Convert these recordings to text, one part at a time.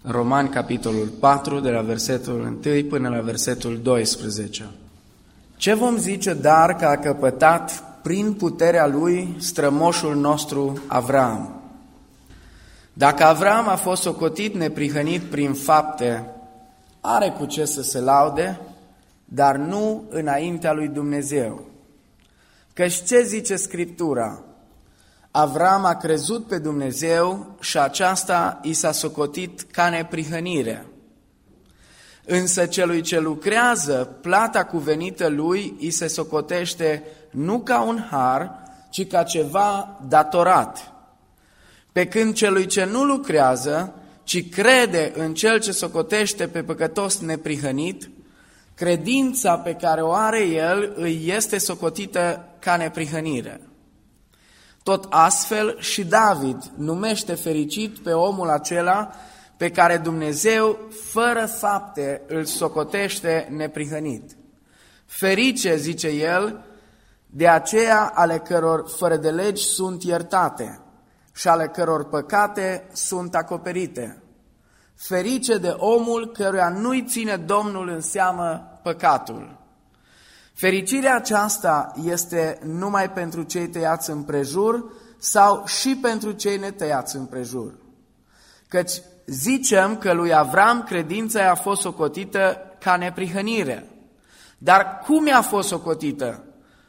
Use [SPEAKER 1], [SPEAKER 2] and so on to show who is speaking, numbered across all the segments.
[SPEAKER 1] Romani, capitolul 4, de la versetul 1 până la versetul 12. Ce vom zice dar că a căpătat prin puterea lui strămoșul nostru Avram? Dacă Avram a fost socotit neprihănit prin fapte, are cu ce să se laude, dar nu înaintea lui Dumnezeu. Căci ce zice Scriptura? Avram a crezut pe Dumnezeu și aceasta i s-a socotit ca neprihănire. Însă celui ce lucrează, plata cuvenită lui îi se socotește nu ca un har, ci ca ceva datorat. Pe când celui ce nu lucrează, ci crede în cel ce socotește pe păcătos neprihănit, credința pe care o are el îi este socotită ca neprihănire. Tot astfel și David numește fericit pe omul acela pe care Dumnezeu, fără fapte, îl socotește neprihănit. Ferice, zice el, de aceea ale căror fără de legi sunt iertate și ale căror păcate sunt acoperite. Ferice de omul căruia nu-i ține Domnul în seamă păcatul. Fericirea aceasta este numai pentru cei tăiați împrejur sau și pentru cei netăiați împrejur? Căci zicem că lui Avram credința i-a fost socotită ca neprihănire. Dar cum i-a fost socotită?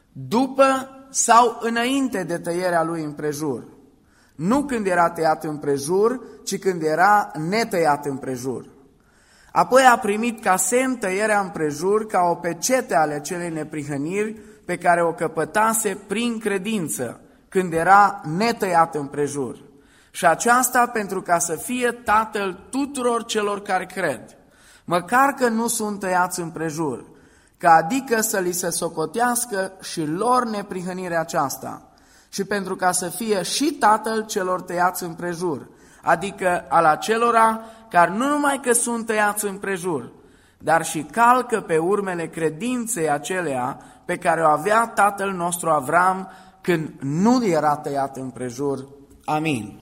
[SPEAKER 1] După sau înainte de tăierea lui împrejur? Nu când era tăiat împrejur, ci când era netăiat împrejur. Apoi a primit ca semn tăierea împrejur, ca o pecete ale celei neprihăniri pe care o căpătase prin credință, când era netăiat împrejur. Și aceasta pentru ca să fie tatăl tuturor celor care cred, măcar că nu sunt tăiați împrejur, ca adică să li se socotească și lor neprihănirea aceasta, și pentru ca să fie și tatăl celor tăiați împrejur, adică al acelora care nu numai că sunt tăiați împrejur, dar și calcă pe urmele credinței acelea pe care o avea tatăl nostru Avram când nu era tăiat împrejur. Amin.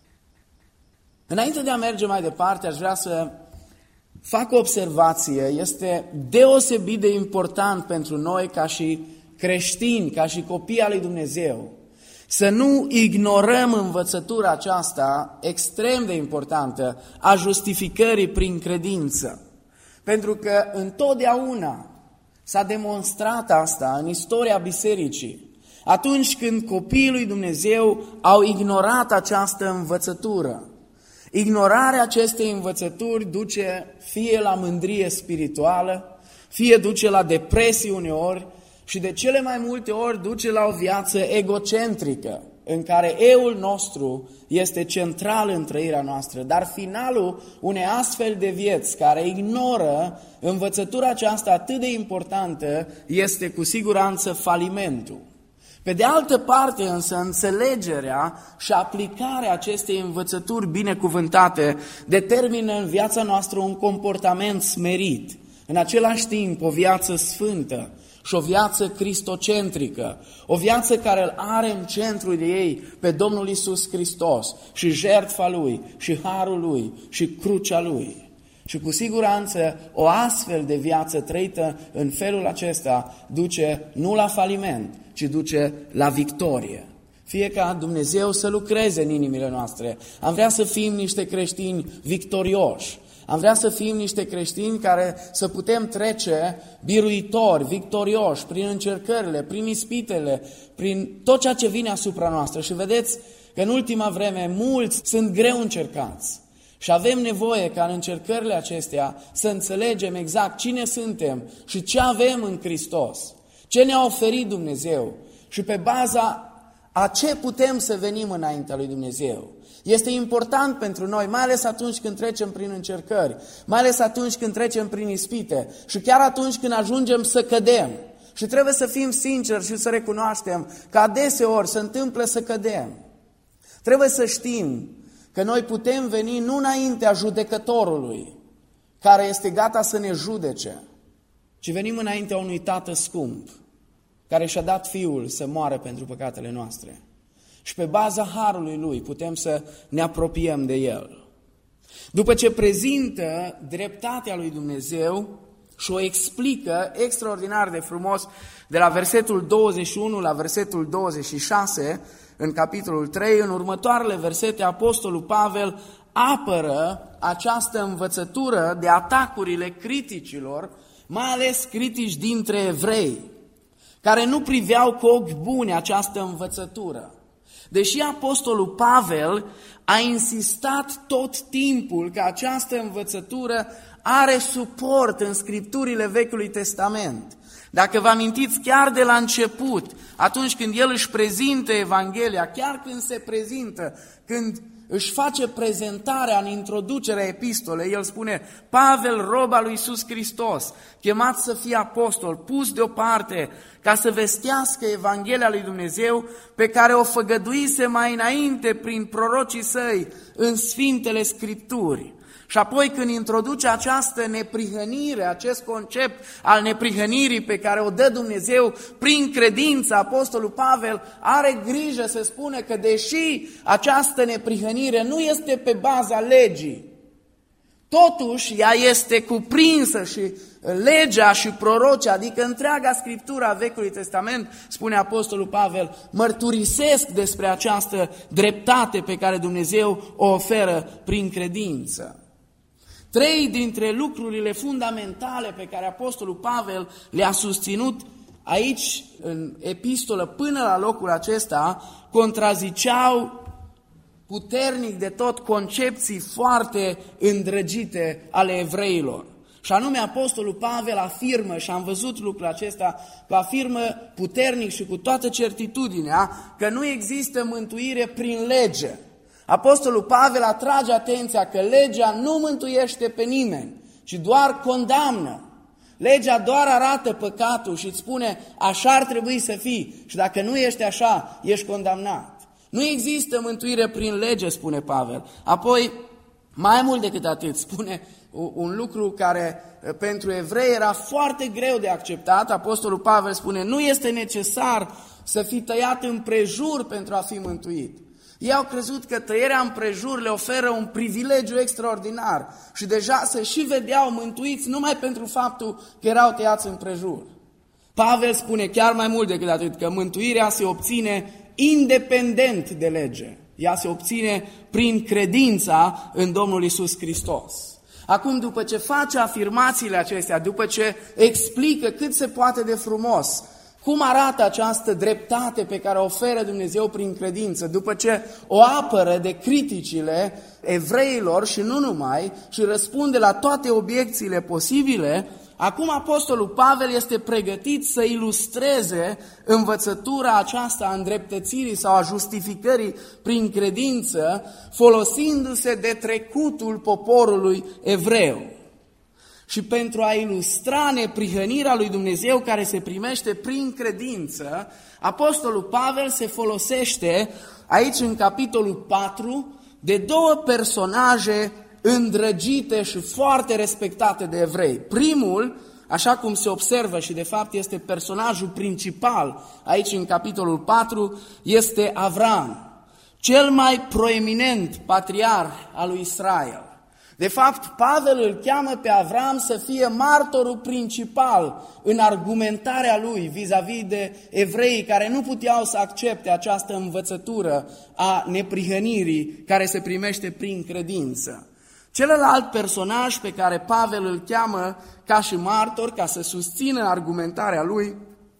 [SPEAKER 1] Înainte de a merge mai departe, aș vrea să fac o observație. Este deosebit de important pentru noi ca și creștini, ca și copii al lui Dumnezeu, să nu ignorăm învățătura aceasta extrem de importantă a justificării prin credință. Pentru că întotdeauna s-a demonstrat asta în istoria bisericii. Atunci când copiii lui Dumnezeu au ignorat această învățătură. Ignorarea acestei învățături duce fie la mândrie spirituală, fie duce la depresii uneori, și de cele mai multe ori duce la o viață egocentrică, în care eul nostru este central în trăirea noastră. Dar finalul unei astfel de vieți care ignoră învățătura aceasta atât de importantă este cu siguranță falimentul. Pe de altă parte însă, înțelegerea și aplicarea acestei învățături binecuvântate determină în viața noastră un comportament smerit, în același timp o viață sfântă, și o viață cristocentrică, o viață care îl are în centrul ei pe Domnul Iisus Hristos și jertfa Lui și harul Lui și crucea Lui. Și cu siguranță o astfel de viață trăită în felul acesta duce nu la faliment, ci duce la victorie. Fie ca Dumnezeu să lucreze în inimile noastre. Am vrea să fim niște creștini victorioși. Am vrea să fim niște creștini care să putem trece biruitori, victorioși, prin încercările, prin ispitele, prin tot ceea ce vine asupra noastră. Și vedeți că în ultima vreme mulți sunt greu încercați. Și avem nevoie ca în încercările acestea să înțelegem exact cine suntem și ce avem în Hristos, ce ne-a oferit Dumnezeu și pe baza a ce putem să venim înaintea lui Dumnezeu. Este important pentru noi, mai ales atunci când trecem prin încercări, mai ales atunci când trecem prin ispite și chiar atunci când ajungem să cădem. Și trebuie să fim sinceri și să recunoaștem că adeseori se întâmplă să cădem. Trebuie să știm că noi putem veni nu înaintea judecătorului, care este gata să ne judece, ci venim înaintea unui tată scump, care și-a dat Fiul să moară pentru păcatele noastre. Și pe baza harului Lui putem să ne apropiem de El. După ce prezintă dreptatea lui Dumnezeu și o explică extraordinar de frumos de la versetul 21 la versetul 26, în capitolul 3, în următoarele versete, apostolul Pavel apără această învățătură de atacurile criticilor, mai ales critici dintre evrei, care nu priveau cu ochi buni această învățătură. Deși apostolul Pavel a insistat tot timpul că această învățătură are suport în scripturile Vechiului Testament. Dacă vă amintiți, chiar de la început, atunci când el își prezintă Evanghelia, chiar când se prezintă, când își face prezentarea în introducerea epistolei, el spune: Pavel, rob al lui Iisus Hristos, chemat să fie apostol, pus deoparte ca să vestească Evanghelia lui Dumnezeu pe care o făgăduise mai înainte prin prorocii săi în Sfintele Scripturi. Și apoi când introduce această neprihănire, acest concept al neprihănirii pe care o dă Dumnezeu prin credință, apostolul Pavel are grijă să spună că deși această neprihănire nu este pe baza legii, totuși ea este cuprinsă și legea și prorocii, adică întreaga Scriptură a Vechiului Testament, spune apostolul Pavel, mărturisesc despre această dreptate pe care Dumnezeu o oferă prin credință. 3 dintre lucrurile fundamentale pe care apostolul Pavel le-a susținut aici, în epistolă, până la locul acesta, contraziceau puternic de tot concepții foarte îndrăgite ale evreilor. Și anume, apostolul Pavel afirmă, și am văzut lucrul acesta, că afirmă puternic și cu toată certitudinea că nu există mântuire prin lege. Apostolul Pavel atrage atenția că legea nu mântuiește pe nimeni, ci doar condamnă. Legea doar arată păcatul și îți spune: așa ar trebui să fii și dacă nu ești așa, ești condamnat. Nu există mântuire prin lege, spune Pavel. Apoi, mai mult decât atât, spune un lucru care pentru evrei era foarte greu de acceptat. Apostolul Pavel spune: nu este necesar să fii tăiat împrejur pentru a fi mântuit. Ei au crezut că tăierea împrejur le oferă un privilegiu extraordinar și deja se și vedeau mântuiți numai pentru faptul că erau tăiați împrejur. Pavel spune chiar mai mult decât atât, că mântuirea se obține independent de lege. Ea se obține prin credința în Domnul Iisus Hristos. Acum, după ce face afirmațiile acestea, după ce explică cât se poate de frumos cum arată această dreptate pe care o oferă Dumnezeu prin credință, după ce o apără de criticile evreilor și nu numai, și răspunde la toate obiecțiile posibile, acum apostolul Pavel este pregătit să ilustreze învățătura aceasta a îndreptățirii sau a justificării prin credință, folosindu-se de trecutul poporului evreu. Și pentru a ilustra neprihănirea lui Dumnezeu care se primește prin credință, apostolul Pavel se folosește aici în capitolul 4 de 2 personaje îndrăgite și foarte respectate de evrei. Primul, așa cum se observă și de fapt este personajul principal aici în capitolul 4, este Avram, cel mai proeminent patriarh al lui Israel. De fapt, Pavel îl cheamă pe Avram să fie martorul principal în argumentarea lui vis-a-vis de evreii care nu puteau să accepte această învățătură a neprihănirii care se primește prin credință. Celălalt personaj pe care Pavel îl cheamă ca și martor, ca să susțină argumentarea lui,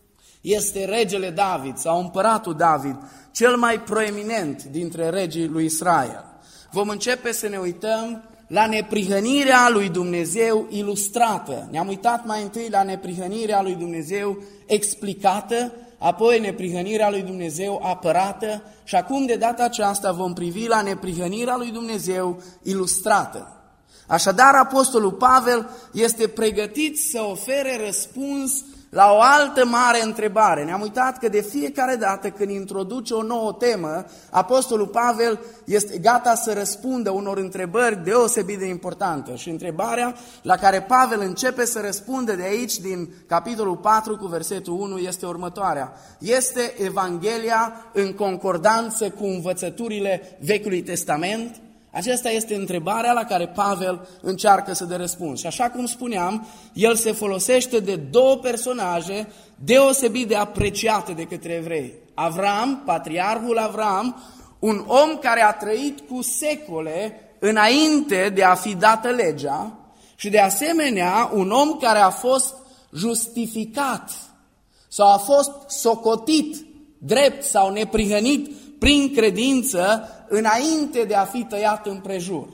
[SPEAKER 1] este regele David sau împăratul David, cel mai proeminent dintre regii lui Israel. Vom începe să ne uităm la neprihănirea lui Dumnezeu ilustrată. Ne-am uitat mai întâi la neprihănirea lui Dumnezeu explicată, apoi neprihănirea lui Dumnezeu apărată și acum de data aceasta vom privi la neprihănirea lui Dumnezeu ilustrată. Așadar, apostolul Pavel este pregătit să ofere răspuns la o altă mare întrebare. Ne-am uitat că de fiecare dată când introduce o nouă temă, apostolul Pavel este gata să răspundă unor întrebări deosebit de importante. Și întrebarea la care Pavel începe să răspundă de aici, din capitolul 4 cu versetul 1, este următoarea. Este Evanghelia în concordanță cu învățăturile Vechiului Testament?
[SPEAKER 2] Aceasta este întrebarea la care Pavel încearcă să dea răspuns. Și așa cum spuneam, el se folosește de două personaje deosebit de apreciate de către evrei. Avram, patriarhul Avram, un om care a trăit cu secole înainte de a fi dată legea și de asemenea un om care a fost justificat sau a fost socotit drept sau neprihănit prin credință înainte de a fi tăiat împrejur.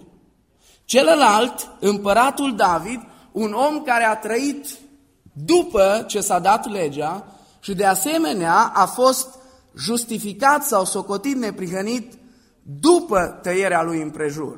[SPEAKER 2] Celălalt, împăratul David, un om care a trăit după ce s-a dat legea și de asemenea a fost justificat sau socotit neprihănit după tăierea lui împrejur.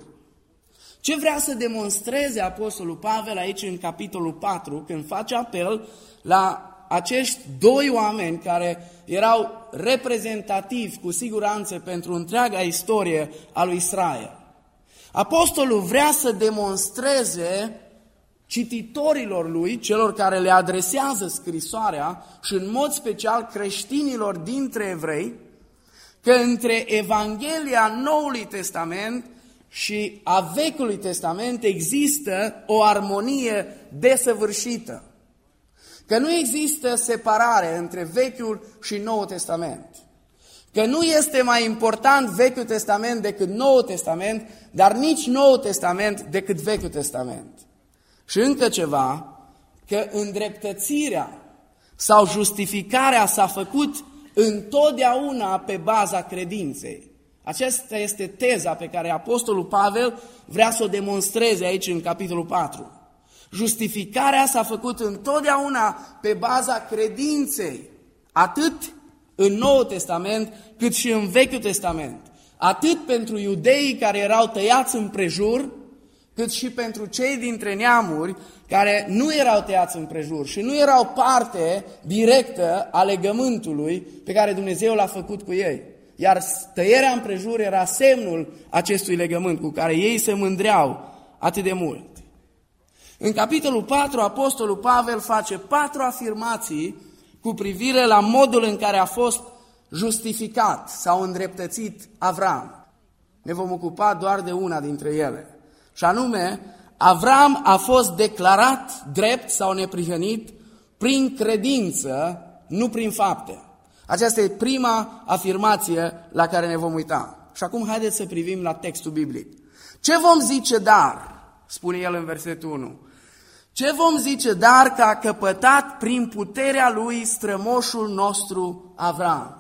[SPEAKER 2] Ce vrea să demonstreze apostolul Pavel aici în capitolul 4, când face apel la acești doi oameni care erau reprezentativi cu siguranță pentru întreaga istorie a lui Israel? Apostolul vrea să demonstreze cititorilor lui, celor care le adresează scrisoarea și în mod special creștinilor dintre evrei, că între Evanghelia Noului Testament și a Vechiului Testament există o armonie desăvârșită. Că nu există separare între Vechiul și Noul Testament. Că nu este mai important Vechiul Testament decât Noul Testament, dar nici Noul Testament decât Vechiul Testament. Și încă ceva, că îndreptățirea sau justificarea s-a făcut întotdeauna pe baza credinței. Aceasta este teza pe care apostolul Pavel vrea să o demonstreze aici în capitolul 4. Justificarea s-a făcut întotdeauna pe baza credinței, atât în Noul Testament cât și în Vechiul Testament. Atât pentru iudeii care erau tăiați împrejur, cât și pentru cei dintre neamuri care nu erau tăiați împrejur și nu erau parte directă a legământului pe care Dumnezeu l-a făcut cu ei. Iar tăierea împrejur era semnul acestui legământ cu care ei se mândreau atât de mult. În capitolul 4, apostolul Pavel face 4 afirmații cu privire la modul în care a fost justificat sau îndreptățit Avram. Ne vom ocupa doar de una dintre ele. Și anume, Avram a fost declarat drept sau neprihănit prin credință, nu prin fapte. Aceasta e prima afirmație la care ne vom uita. Și acum haideți să privim la textul biblic. Ce vom zice dar? Spune el în versetul 1. Ce vom zice dar că a căpătat prin puterea lui strămoșul nostru Avram?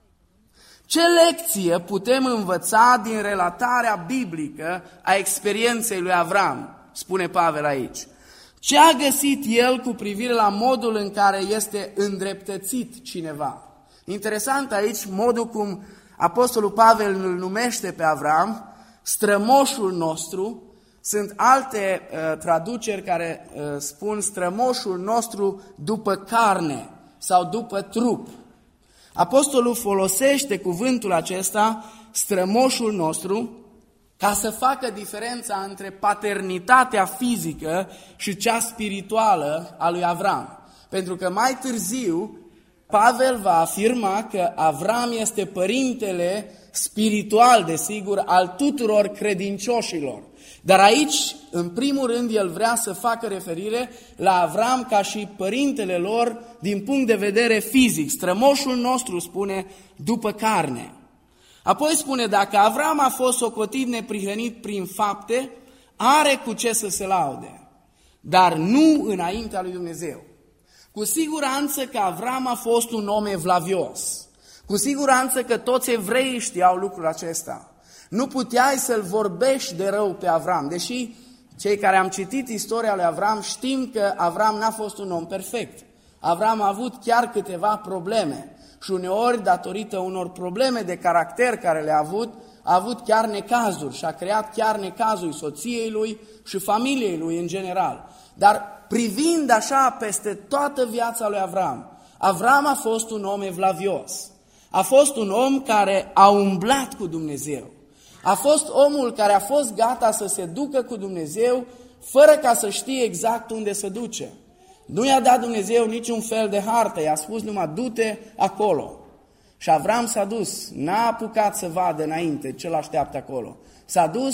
[SPEAKER 2] Ce lecție putem învăța din relatarea biblică a experienței lui Avram? Spune Pavel aici. Ce a găsit el cu privire la modul în care este îndreptățit cineva? Interesant aici modul cum apostolul Pavel îl numește pe Avram, strămoșul nostru. Sunt alte traduceri care spun strămoșul nostru după carne sau după trup. Apostolul folosește cuvântul acesta, strămoșul nostru, ca să facă diferența între paternitatea fizică și cea spirituală a lui Avram. Pentru că mai târziu Pavel va afirma că Avram este părintele spiritual, desigur, al tuturor credincioșilor. Dar aici, în primul rând, el vrea să facă referire la Avram ca și părintele lor din punct de vedere fizic. Strămoșul nostru, spune, după carne. Apoi spune, dacă Avram a fost socotit neprihănit prin fapte, are cu ce să se laude, dar nu înaintea lui Dumnezeu. Cu siguranță că Avram a fost un om evlavios. Cu siguranță că toți evreii știau lucrul acesta. Nu puteai să-l vorbești de rău pe Avram, deși cei care am citit istoria lui Avram știm că Avram n-a fost un om perfect. Avram a avut chiar câteva probleme și uneori, datorită unor probleme de caracter care le-a avut chiar necazuri și a creat chiar necazuri soției lui și familiei lui în general. Dar privind așa peste toată viața lui Avram, Avram a fost un om evlavios. A fost un om care a umblat cu Dumnezeu. A fost omul care a fost gata să se ducă cu Dumnezeu fără ca să știe exact unde se duce. Nu i-a dat Dumnezeu niciun fel de hartă, i-a spus numai du-te acolo. Și Avram s-a dus, n-a apucat să vadă înainte ce l-așteaptă acolo. S-a dus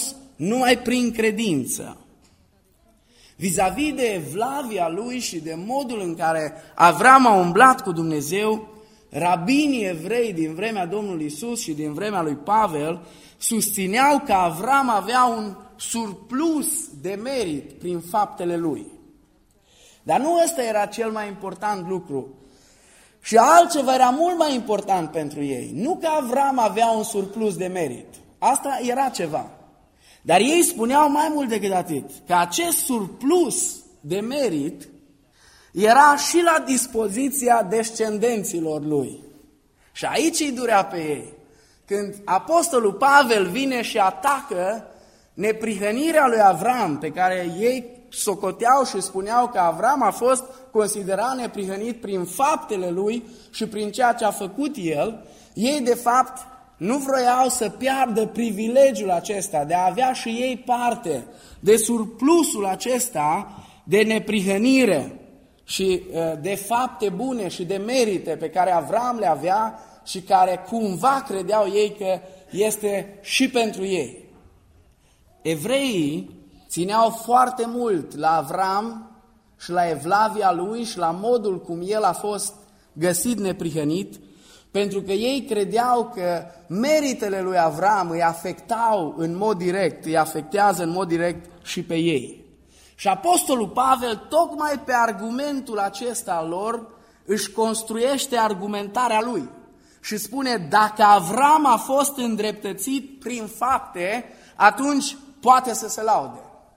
[SPEAKER 2] numai prin credință. Vis-a-vis de evlavia lui și de modul în care Avram a umblat cu Dumnezeu, rabinii evrei din vremea Domnului Iisus și din vremea lui Pavel susțineau că Avram avea un surplus de merit prin faptele lui. Dar nu ăsta era cel mai important lucru. Și altceva era mult mai important pentru ei. Nu că Avram avea un surplus de merit. Asta era ceva. Dar ei spuneau mai mult decât atât, că acest surplus de merit era și la dispoziția descendenților lui. Și aici îi durea pe ei. Când apostolul Pavel vine și atacă neprihănirea lui Avram, pe care ei socoteau și spuneau că Avram a fost considerat neprihănit prin faptele lui și prin ceea ce a făcut el, ei de fapt nu vroiau să piardă privilegiul acesta de a avea și ei parte de surplusul acesta de neprihănire și de fapte bune și de merite pe care Avram le avea și care cumva credeau ei că este și pentru ei. Evreii țineau foarte mult la Avram și la evlavia lui și la modul cum el a fost găsit neprihănit, pentru că ei credeau că meritele lui Avram îi afectau în mod direct, îi afectează în mod direct și pe ei. Și apostolul Pavel, tocmai pe argumentul acesta al lor, își construiește argumentarea lui și spune, dacă Avram a fost îndreptățit prin fapte, atunci poate să se laude.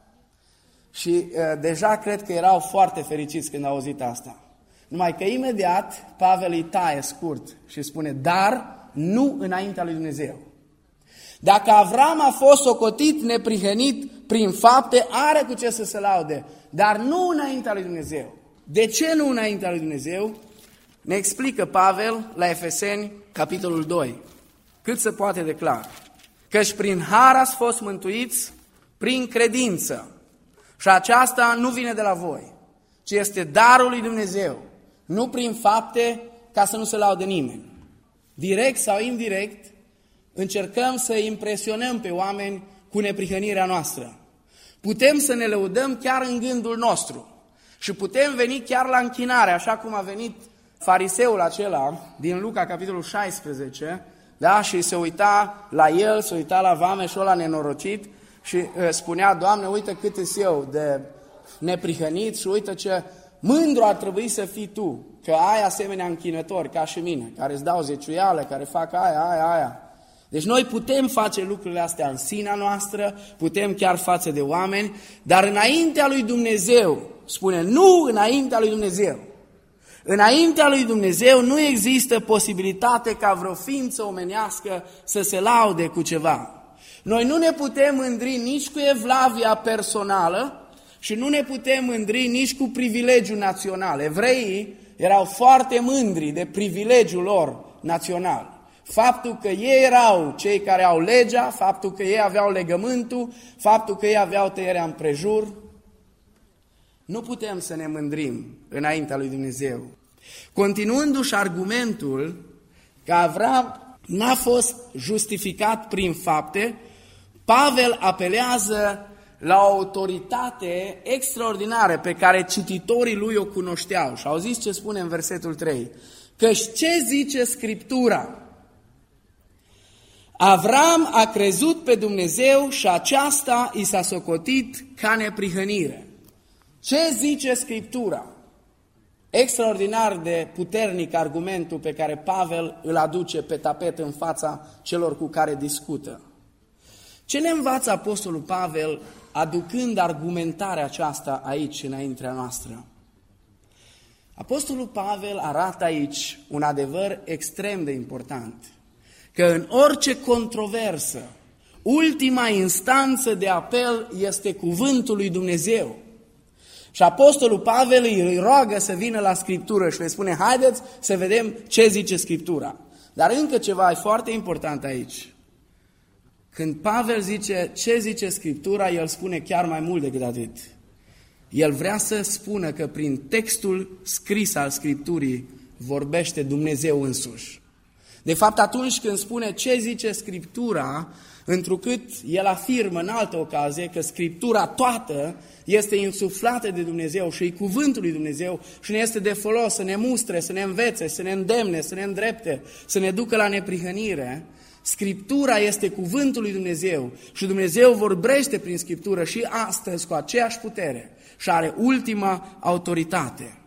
[SPEAKER 2] Și deja cred că erau foarte fericiți când au auzit asta. Numai că imediat Pavel îi taie scurt și spune, dar nu înaintea lui Dumnezeu. Dacă Avram a fost socotit neprihănit prin fapte, are cu ce să se laude, dar nu înaintea lui Dumnezeu. De ce nu înaintea lui Dumnezeu? Ne explică Pavel la Efeseni, capitolul 2, cât se poate de clar. Căci prin har ați fost mântuiți prin credință. Și aceasta nu vine de la voi, ci este darul lui Dumnezeu, nu prin fapte ca să nu se laude nimeni. Direct sau indirect, încercăm să impresionăm pe oameni cu neprihănirea noastră. Putem să ne lăudăm chiar în gândul nostru și putem veni chiar la închinare, așa cum a venit fariseul acela din Luca, capitolul 16, da? Și se uita la el, se uita la vameșul ăla nenorocit și spunea, Doamne, uite cât îs eu de neprihănit și uite ce mândru ar trebui să fii tu, că ai asemenea închinători ca și mine, care îți dau zeciuială, care fac aia. Deci noi putem face lucrurile astea în sinea noastră, putem chiar față de oameni, dar înaintea lui Dumnezeu, spune, nu înaintea lui Dumnezeu. Înaintea lui Dumnezeu nu există posibilitate ca vreo ființă omenească să se laude cu ceva. Noi nu ne putem mândri nici cu evlavia personală și nu ne putem mândri nici cu privilegiul național. Evreii erau foarte mândri de privilegiul lor național. Faptul că ei erau cei care au legea, faptul că ei aveau legământul, faptul că ei aveau tăierea împrejur. Nu putem să ne mândrim înaintea lui Dumnezeu. Continuându-și argumentul că Avram n-a fost justificat prin fapte, Pavel apelează la o autoritate extraordinară pe care cititorii lui o cunoșteau. Și auziți ce spune în versetul 3? Căci ce zice Scriptura? Avram a crezut pe Dumnezeu și aceasta i s-a socotit ca neprihănire. Ce zice Scriptura? Extraordinar de puternic argumentul pe care Pavel îl aduce pe tapet în fața celor cu care discută. Ce ne învață apostolul Pavel aducând argumentarea aceasta aici înaintea noastră? Apostolul Pavel arată aici un adevăr extrem de important, că în orice controversă, ultima instanță de apel este cuvântul lui Dumnezeu. Și apostolul Pavel îi roagă să vină la Scriptură și le spune, haideți să vedem ce zice Scriptura. Dar încă ceva e foarte important aici. Când Pavel zice ce zice Scriptura, el spune chiar mai mult decât atât. El vrea să spună că prin textul scris al Scripturii vorbește Dumnezeu însuși. De fapt, atunci când spune ce zice Scriptura, întrucât el afirmă în altă ocazie că Scriptura toată este insuflată de Dumnezeu și e cuvântul lui Dumnezeu și ne este de folos să ne mustre, să ne învețe, să ne îndemne, să ne îndrepte, să ne ducă la neprihănire. Scriptura este cuvântul lui Dumnezeu și Dumnezeu vorbește prin Scriptură și astăzi cu aceeași putere și are ultima autoritate.